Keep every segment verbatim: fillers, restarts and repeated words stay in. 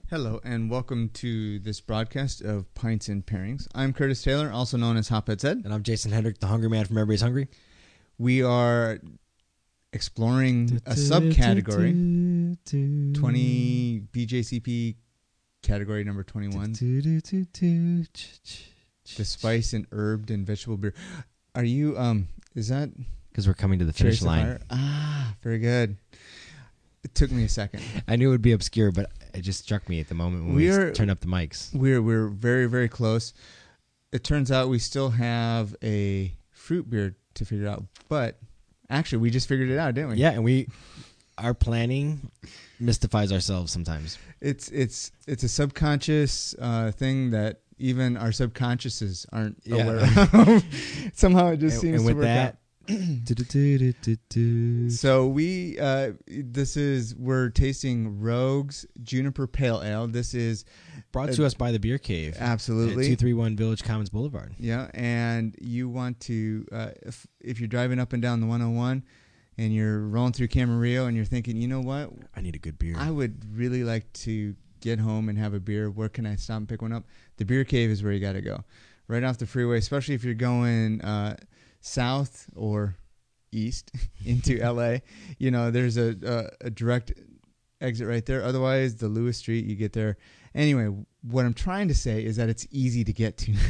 Hello, and welcome to this broadcast of Pints and Pairings. I'm Curtis Taylor, also known as Hophead Said. And I'm Jason Hendrick, the hungry man from Everybody's Hungry. We are exploring a subcategory, twenty B J C P category number twenty-one, the spice and herb and vegetable beer. Are you, um, is that? Because we're coming to the finish line. Fire? Ah, very good. It took me a second. I knew it would be obscure, but it just struck me at the moment when we, we are, turned up the mics. We're we're very, very close. It turns out we still have a fruit beer to figure out, but actually we just figured it out, didn't we? Yeah, and we our planning mystifies ourselves sometimes. It's it's it's a subconscious uh, thing that even our subconsciouses aren't yeah. aware of. Somehow it just and, seems and with to work that, out. So we uh, this is we're tasting Rogue's Juniper Pale Ale. This is brought to uh, us by the Beer Cave. Absolutely, two thirty-one Village Commons Boulevard. Yeah, and you want to uh, if if you're driving up and down the one oh one and you're rolling through Camarillo and you're thinking, you know what, I need a good beer. I would really like to get home and have a beer. Where can I stop and pick one up? The Beer Cave is where you got to go, right off the freeway. Especially if you're going Uh, south or east into L A, you know, there's a, a a direct exit right there. Otherwise, the Lewis Street, you get there. Anyway, what I'm trying to say is that it's easy to get to.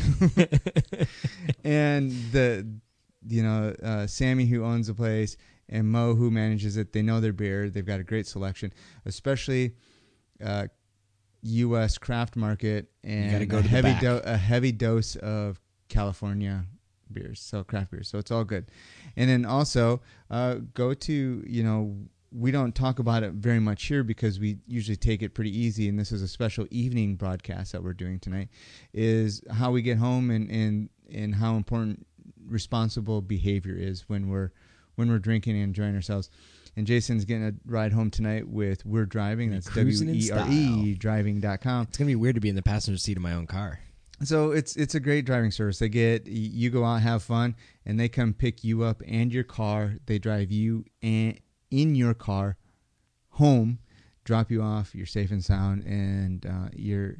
And the, you know, uh, Sammy, who owns the place, and Mo, who manages it, they know their beer. They've got a great selection, especially uh, U S craft market, and go a, to heavy do- a heavy dose of California beers, so craft beers, so it's all good. And then also uh go to, you know, we don't talk about it very much here because we usually take it pretty easy, and this is a special evening broadcast that we're doing tonight, is how we get home and and and how important responsible behavior is when we're when we're drinking and enjoying ourselves. And Jason's getting a ride home tonight with We're Driving. That's W E R E driving dot com. It's gonna be weird to be in the passenger seat of my own car. So it's it's a great driving service. They get you go out, have fun, and they come pick you up and your car. They drive you and in your car home, drop you off. You're safe and sound, and uh, you're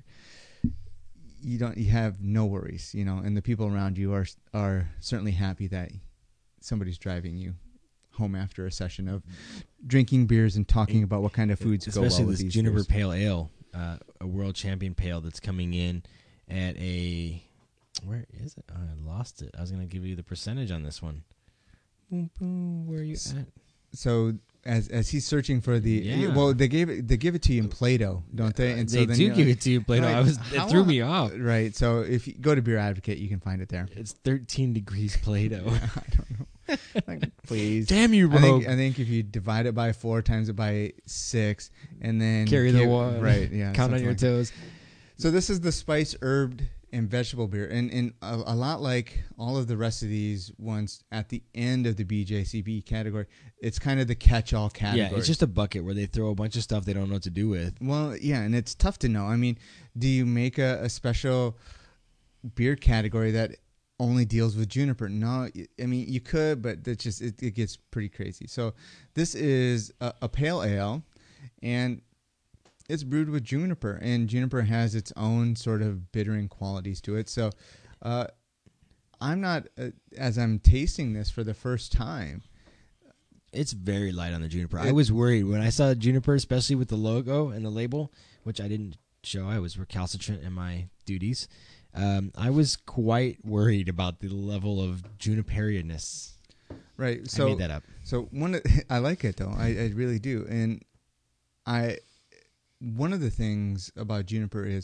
you don't you have no worries, you know. And the people around you are are certainly happy that somebody's driving you home after a session of drinking beers and talking about what kind of foods go well with these beers. Especially this Juniper Pale Ale, uh, a world champion pale that's coming in at a, where is it? Oh, I lost it. I was going to give you the percentage on this one. Boom, boom. Where are you at? So as as he's searching for the, yeah. well, they gave it they give it to you in Play-Doh, don't they? And and they so then do give like, it to you in Play-Doh. Right, I was it threw me off. Right. So if you go to Beer Advocate, you can find it there. It's thirteen degrees Play-Doh. I don't know. Like, please. Damn you, Rogue. I think, I think if you divide it by four, times it by six, and then carry give, the one. Right. Yeah. Count on your like toes. That. So this is the spice herbed and vegetable beer, and, and a, a lot like all of the rest of these ones at the end of the B J C P category, it's kind of the catch-all category. Yeah, it's just a bucket where they throw a bunch of stuff they don't know what to do with. Well, yeah, and it's tough to know. I mean, do you make a, a special beer category that only deals with juniper? No, I mean, you could, but it just it, it gets pretty crazy. So this is a, a pale ale, and it's brewed with juniper, and juniper has its own sort of bittering qualities to it. So uh, I'm not, uh, as I'm tasting this for the first time, it's very light on the juniper. It, I was worried when I saw juniper, especially with the logo and the label, which I didn't show. I was recalcitrant in my duties. Um, I was quite worried about the level of juniperianness. Right. So I made that up. So one, of, I like it though. I, I really do, and I. One of the things about juniper is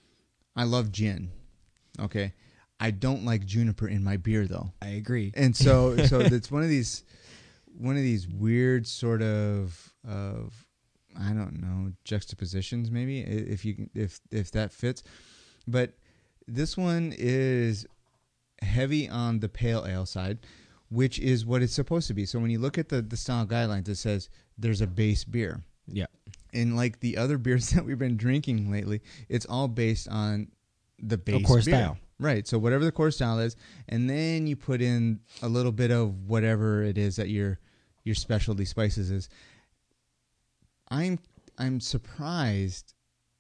I love gin. Okay. I don't like juniper in my beer though. I agree. And so so it's one of these one of these weird sort of of I don't know, juxtapositions maybe, if you if if that fits. But this one is heavy on the pale ale side, which is what it's supposed to be. So when you look at the the style guidelines, it says there's a base beer. Yeah. And like the other beers that we've been drinking lately, it's all based on the base a core beer. style. Right. So whatever the core style is, and then you put in a little bit of whatever it is that your your specialty spices is. I'm I'm surprised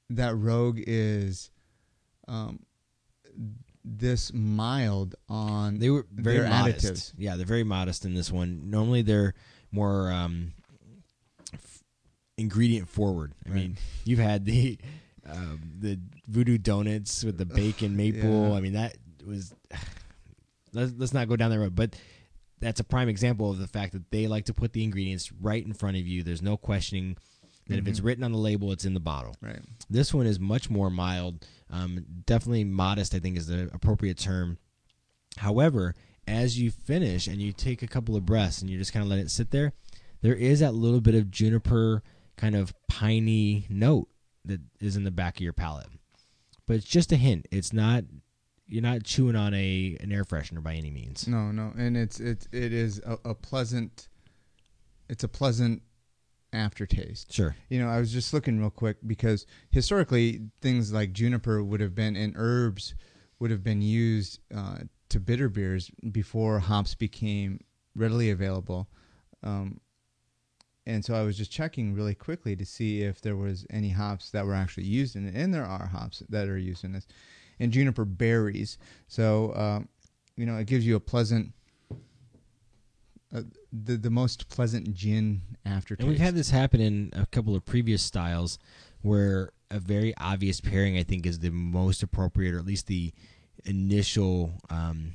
that Rogue is um, this mild on They were very their modest. additives. Yeah, they're very modest in this one. Normally, they're more um, f- ingredient forward. I Right. mean, you've had the um, the Voodoo Donuts with the bacon maple. Yeah. I mean, that was. Let's, let's not go down that road, but that's a prime example of the fact that they like to put the ingredients right in front of you. There's no questioning that Mhm. if it's written on the label, it's in the bottle. Right. This one is much more mild. Um, definitely modest, I think, is the appropriate term. However, as you finish and you take a couple of breaths and you just kind of let it sit there, there is that little bit of juniper kind of piney note that is in the back of your palate. But it's just a hint. It's not you're not chewing on a an air freshener by any means. No, no, and it's it's it is a, a pleasant. It's a pleasant aftertaste. Sure. You know, I was just looking real quick because historically things like juniper would have been and herbs would have been used uh, to bitter beers before hops became readily available. Um, and so I was just checking really quickly to see if there was any hops that were actually used in it. And there are hops that are used in this. And juniper berries. So, um, you know, it gives you a pleasant, uh, the, the most pleasant gin aftertaste. And we've had this happen in a couple of previous styles where a very obvious pairing, I think, is the most appropriate, or at least the initial um,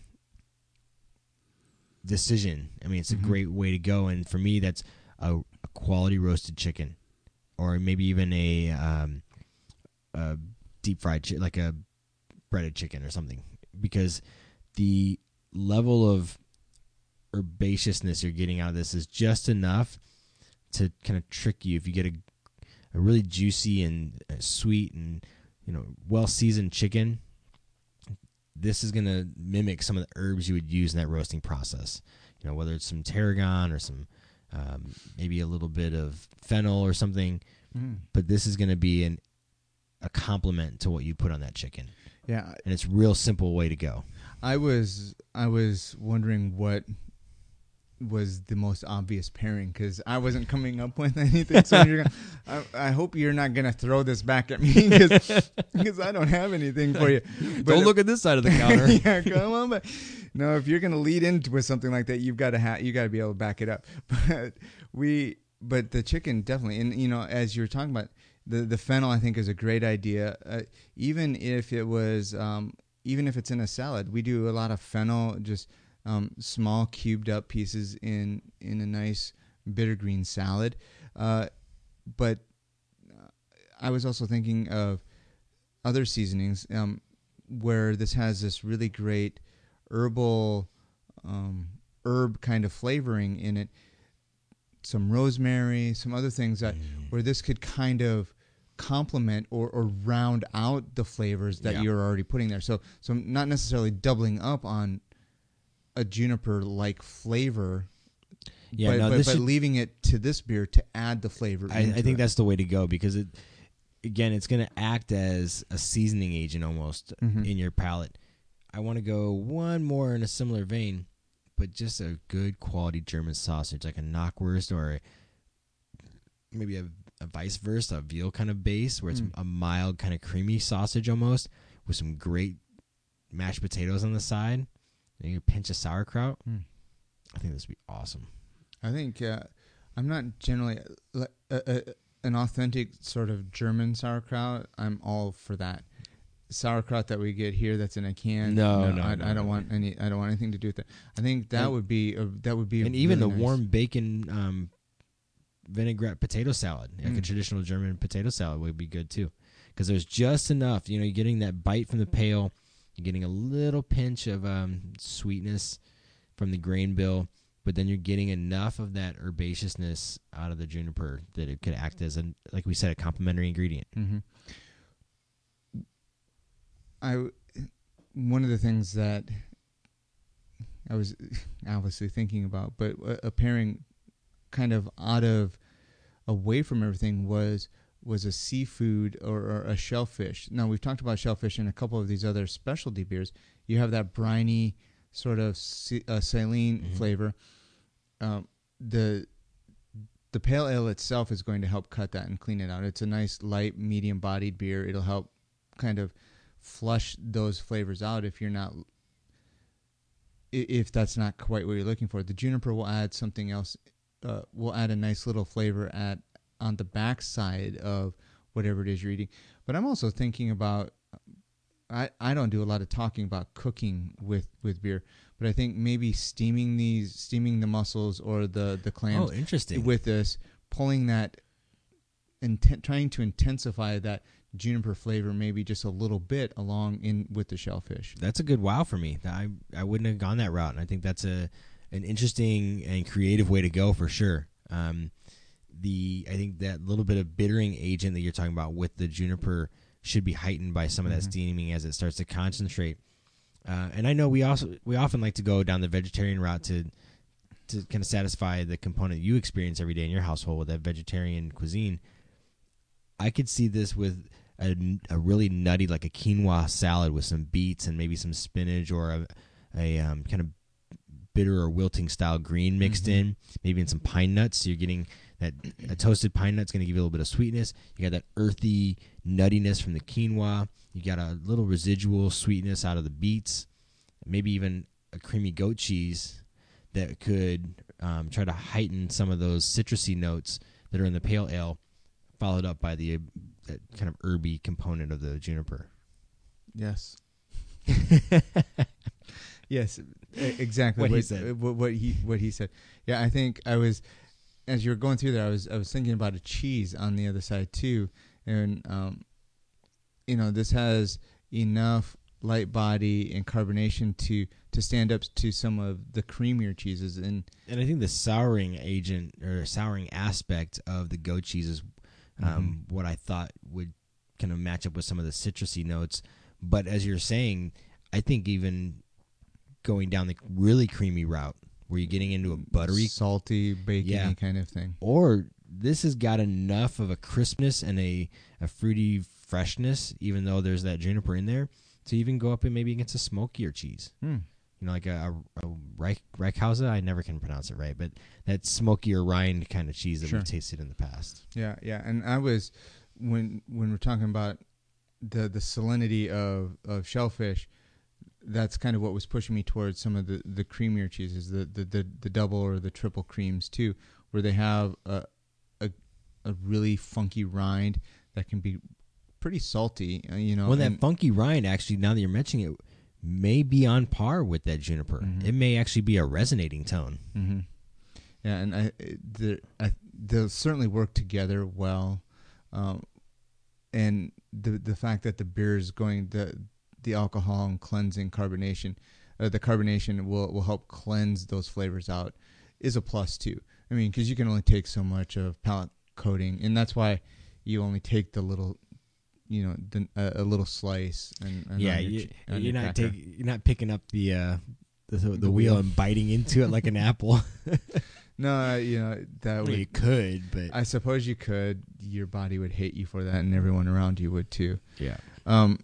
decision. I mean, it's a Mhm. great way to go. And for me, that's a, a quality roasted chicken, or maybe even a, um, a deep fried, chi- like a breaded chicken or something, because the level of herbaceousness you're getting out of this is just enough to kind of trick you. If you get a, a really juicy and uh, sweet and, you know, well seasoned chicken, this is going to mimic some of the herbs you would use in that roasting process. You know, whether it's some tarragon or some um, maybe a little bit of fennel or something, Mm. but this is going to be an a complement to what you put on that chicken. Yeah, And it's a real simple way to go. I was I was wondering what was the most obvious pairing because I wasn't coming up with anything. So you're gonna, I, I hope you're not gonna throw this back at me because I don't have anything for you. But Don't look at this side of the counter. yeah, come on. But no, if you're gonna lead into with something like that, you've got to ha- you got to be able to back it up. But we, but the chicken definitely, and you know, as you were talking about. The the fennel, I think, is a great idea. Uh, even if it was, um, even if it's in a salad, we do a lot of fennel, just um, small cubed up pieces in in a nice bitter green salad. Uh, but I was also thinking of other seasonings um, where this has this really great herbal um, herb kind of flavoring in it. Some rosemary, some other things that Mm. where this could kind of complement or, or round out the flavors that Yeah. you're already putting there. So so not necessarily doubling up on a juniper like flavor, Yeah, but, no, but, this but should- leaving it to this beer to add the flavor. I, into I think it. that's the way to go because it, again, it's going to act as a seasoning agent almost Mhm. in your palate. I want to go one more in a similar vein, but just a good quality German sausage, like a Knockwurst or a, maybe a, a vice versa, a veal kind of base where it's Mm. a mild kind of creamy sausage almost with some great mashed potatoes on the side. And you pinch of sauerkraut. Mm. I think this would be awesome. I think uh, I'm not generally uh, uh, uh, an authentic sort of German sauerkraut. I'm all for that. Sauerkraut that we get here that's in a can. No, no, I, no, I don't no. want any. I don't want anything to do with that. I think that And- would be a, that would be And even really the nice. warm bacon um, vinaigrette potato salad, like a Mm. traditional German potato salad, would be good too. Because there's just enough. You know, you're getting that bite from the pail. You're getting a little pinch of um, sweetness from the grain bill, but then you're getting enough of that herbaceousness out of the juniper that it could act as, a, like we said, a complementary ingredient. Mm-hmm. I one of the things that I was obviously thinking about, but a pairing kind of out of away from everything was was a seafood or, or a shellfish. Now we've talked about shellfish in a couple of these other specialty beers. You have that briny sort of uh, saline Mhm. flavor. Um, the the pale ale itself is going to help cut that and clean it out. It's a nice light, medium-bodied beer. It'll help kind of flush those flavors out if you're not, if that's not quite what you're looking for. The juniper will add something else. Uh, will add a nice little flavor at on the back side of whatever it is you're eating. But I'm also thinking about, I, I don't do a lot of talking about cooking with, with beer, but I think maybe steaming these, steaming the mussels or the, the clams Oh, interesting. with this, pulling that, inten- trying to intensify that juniper flavor maybe just a little bit along in with the shellfish. That's a good wow for me. I I wouldn't have gone that route, and I think that's a an interesting and creative way to go for sure. Um, the I think that little bit of bittering agent that you're talking about with the juniper should be heightened by some of that Mm-hmm. steaming as it starts to concentrate. Uh, and I know we also we often like to go down the vegetarian route to to kind of satisfy the component you experience every day in your household with that vegetarian cuisine. I could see this with a, a really nutty, like a quinoa salad with some beets and maybe some spinach or a, a um, kind of bitter or wilting style green mixed Mm-hmm. in, maybe in some pine nuts. So you're getting that a toasted pine nut's going to give you a little bit of sweetness. You got that earthy nuttiness from the quinoa. You got a little residual sweetness out of the beets, maybe even a creamy goat cheese that could um, try to heighten some of those citrusy notes that are in the pale ale, followed up by the uh, that kind of herby component of the juniper. Yes. Yes, e- exactly. What he said. What, what he what he said. Yeah, I think I was, as you were going through there, I was I was thinking about a cheese on the other side too, and um, you know, this has enough light body and carbonation to to stand up to some of the creamier cheeses, and And I think the souring agent or souring aspect of the goat cheese is um, what I thought would kind of match up with some of the citrusy notes. But as you're saying, I think even going down the really creamy route where you're getting into a buttery, salty, bacony Yeah. kind of thing. or this has got enough of a crispness and a, a fruity freshness, even though there's that juniper in there, to even go up and maybe against a smokier cheese. Hmm. You know, like a, a, a Reich, Reichhauser. I never can pronounce it right, but that smokier rind kind of cheese that Sure. we've tasted in the past. Yeah, yeah, and I was when when we're talking about the the salinity of, of shellfish, that's kind of what was pushing me towards some of the, the creamier cheeses, the, the, the, the double or the triple creams too, where they have a, a a really funky rind that can be pretty salty, uh, you know. Well, that and- funky rind, actually, now that you're mentioning it, may be on par with that juniper. Mhm. It may actually be a resonating tone. Mm-hmm. Yeah, and I, the, I, they'll certainly work together well, um, and the the fact that the beer is going the the alcohol and cleansing carbonation, uh, the carbonation will will help cleanse those flavors out, is a plus too. I mean, because you can only take so much of palate coating, and that's why you only take the little, you know, the, uh, a little slice. And, and yeah, on your you, ch- on you're your not cracker. take, you're not picking up the uh, the, the, The wheel wheel. and biting into it like an apple. No, uh, you know that Well, would. you could, but I suppose you could. Your body would hate you for that, and everyone around you would too. yeah. Um,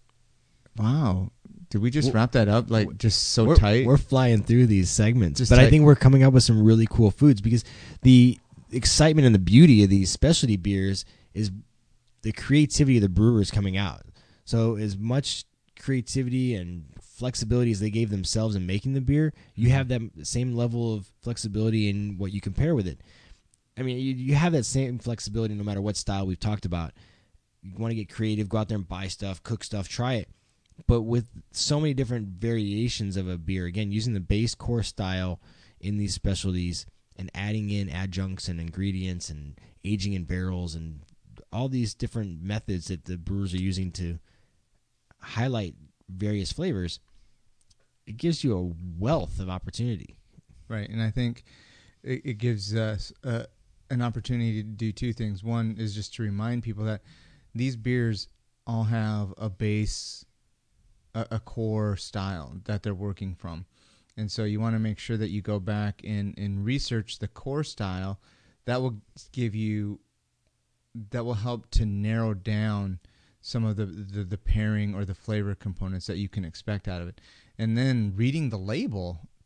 wow, did we just Well, wrap that up like just so we're, tight? We're flying through these segments, Just but I tight. think we're coming up with some really cool foods because the excitement and the beauty of these specialty beers is the creativity of the brewers coming out. So as much creativity and flexibility as they gave themselves in making the beer, you have that same level of flexibility in what you compare with it. I mean, you, you have that same flexibility no matter what style we've talked about. You want to get creative, go out there and buy stuff, cook stuff, try it. But with so many different variations of a beer, again, using the base core style in these specialties and adding in adjuncts and ingredients and aging in barrels and all these different methods that the brewers are using to highlight various flavors, it gives you a wealth of opportunity. Right, and I think it, it gives us uh, an opportunity to do two things. One is just to remind people that these beers all have a base, a, a core style that they're working from. And so you want to make sure that you go back and, and research the core style. That will give you, that will help to narrow down some of the, the, the pairing or the flavor components that you can expect out of it. And then reading the label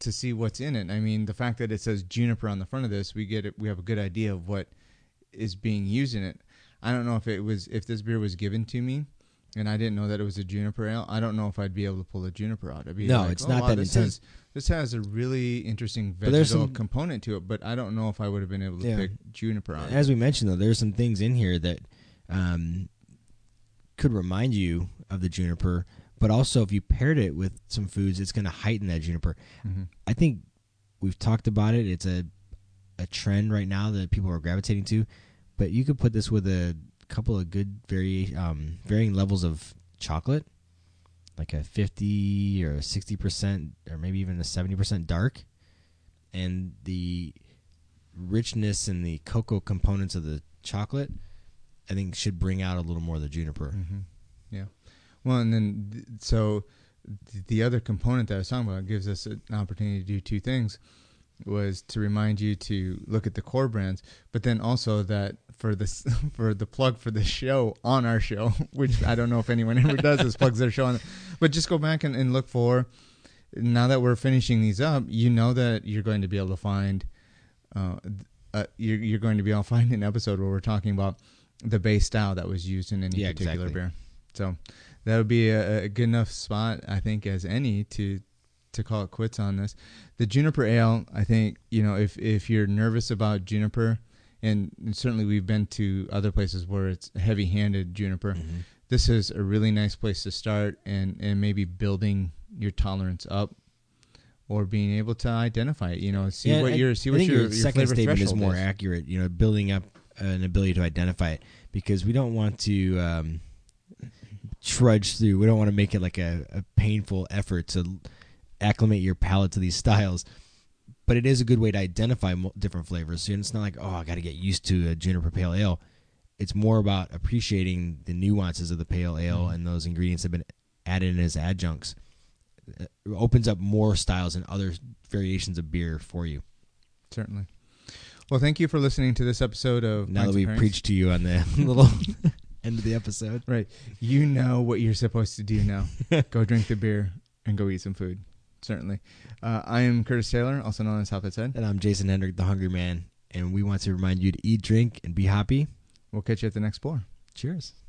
to see what's in it. I mean, the fact that it says juniper on the front of this, we get it. We have a good idea of what is being used in it. I don't know if it was if this beer was given to me, and I didn't know that it was a juniper ale. I don't know if I'd be able to pull a juniper out. I'd be no, like, it's oh, not wow, that this intense. Is, this has a really interesting But there's vegetal some- component to it, but I don't know if I would have been able to Yeah. pick juniper out. As we mentioned, though, there's some things in here that um, could remind you of the juniper, but also if you paired it with some foods, it's going to heighten that juniper. Mm-hmm. I think we've talked about it. It's a a trend right now that people are gravitating to, but you could put this with a couple of good vari- um, varying levels of chocolate, like a fifty or a sixty percent or maybe even a seventy percent dark, and the richness and the cocoa components of the chocolate, I think, should bring out a little more of the juniper. Mm-hmm. Yeah. Well, and then th- so th- the other component that I was talking about gives us an opportunity to do two things. Was to remind you to look at the core brands, but then also that for this for the plug for the show on our show, which I don't know if anyone ever does this, plugs their show on, but just go back and, and look for. Now that we're finishing these up, you know that you're going to be able to find, uh, uh you're you're going to be able to find an episode where we're talking about the base style that was used in any Yeah, particular exactly. beer. So that would be a, a good enough spot, I think, as any to. to call it quits on this. The juniper ale, I think, you know, if if you're nervous about juniper, and, and certainly we've been to other places where it's heavy-handed juniper, Mm-hmm. this is a really nice place to start, and, and maybe building your tolerance up or being able to identify it, you know, see Yeah, what I- your see I what think your, your, your second flavor statement is threshold more is. accurate. You know, building up an ability to identify it, because we don't want to um, trudge through. We don't want to make it like a, a painful effort to acclimate your palate to these styles. But it is a good way to identify mo- different flavors. So it's not like, oh, I got to get used to a juniper pale ale. It's more about appreciating the nuances of the pale ale Mhm. and those ingredients have been added in as adjuncts. It opens up more styles and other variations of beer for you. Certainly. Well, thank you for listening to this episode of Now Pints that and we Pairings. preached to you on the little end of the episode. Right. You know what you're supposed to do now. Go drink the beer and go eat some food. Certainly. Uh, I am Curtis Taylor, also known as Southside Said. And I'm Jason Hendrick, the Hungry Man. And we want to remind you to eat, drink, and be happy. We'll catch you at the next pour. Cheers.